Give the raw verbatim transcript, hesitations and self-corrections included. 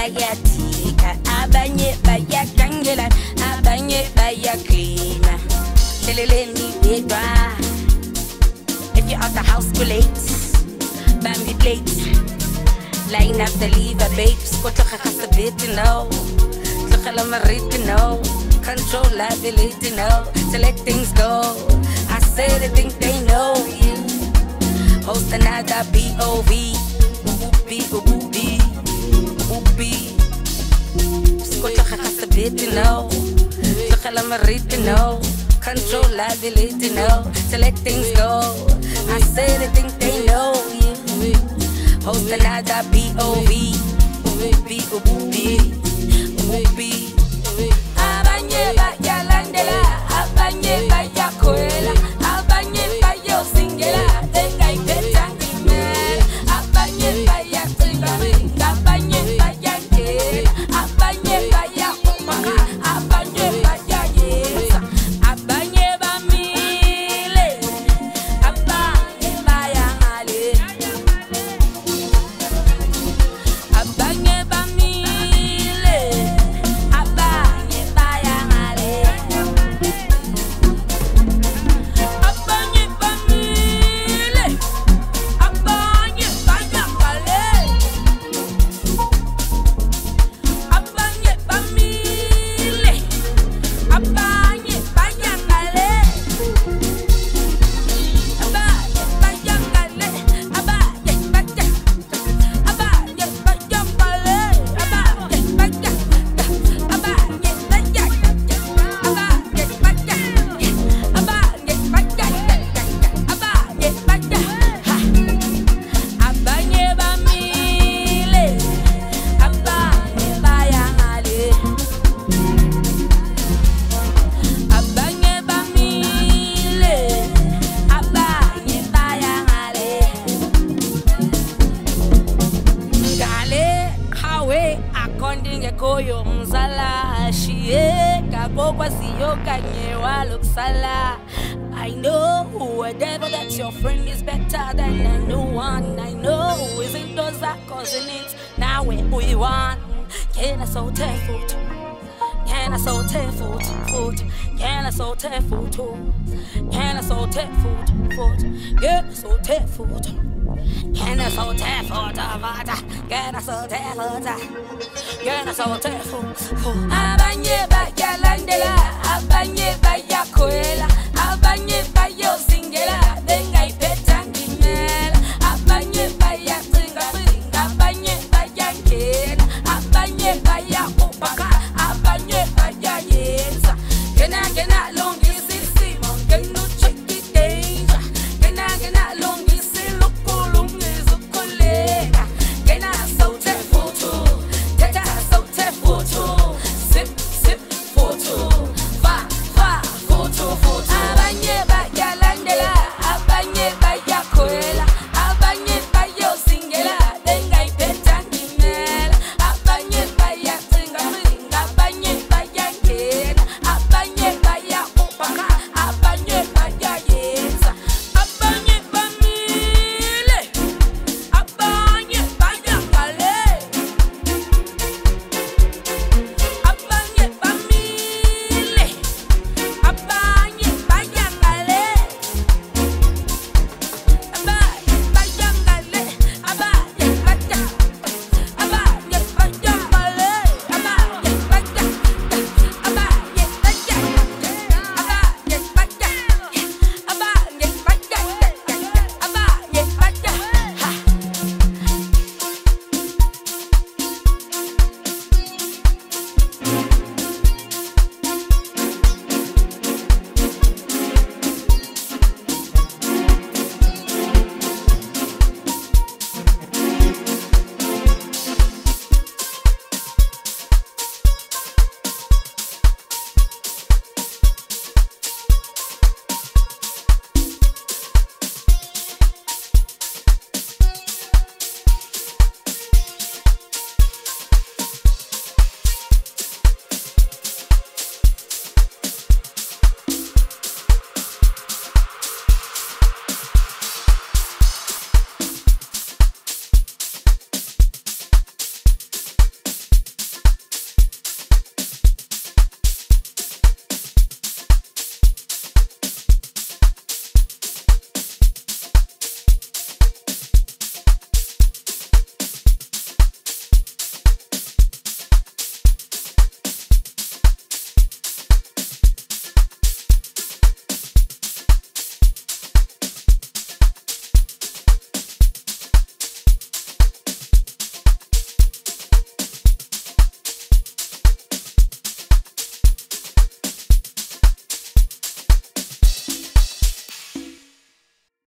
bayatika, abanye bayakangela, abanye bayaklina. Leleleni bedwa. If you're out the house too late, bam it late. Line up the lever, babes. Go to a bit to know. To to know. Control liability, know. To let things go. I say they think they know you. Host another B O V. Whoopie, whoopie, whoopie. Go to a bit to know. To to know. Control liability, know. To let things go. I say they think they know you. Host another B O V. Whoopie, whoopie, whoopie. Abanye bayalandela, abanye bayakoela, abanye bayo singela. Denga ipetangi me, abanye bayatinga, abanye bayake, abanye bayakuma, abanye bayayesa, abanye bamile, abanye bayangale, abanye bamile, abanye bayangale, abanye bamile, abanye bayangale, abanye bamile, abanye bayangale, abanye bayangale, abanye baya, abanye bayangale, abanye baya, abanye baya, abanye baya, abanye baya, abanye baya, ha. Abanye bamile, abanye bayangale, abanye bamile, abanye bayangale. Ngale hawe akondinge koyo mzala shiye kakokwa siyo kanye waluksala. I know a devil that's your friend is better than a new one. I know isn't those that causing it. Now we want. Can I so take food? Can I so take food? Food. Can I so take food? Can I so take food? Food. Can I so take food? Can I so take food? Can I so take food? Can I so take food? Food. Abanye bayalandela, abanye bayakoela, abanye bayo singela. Denga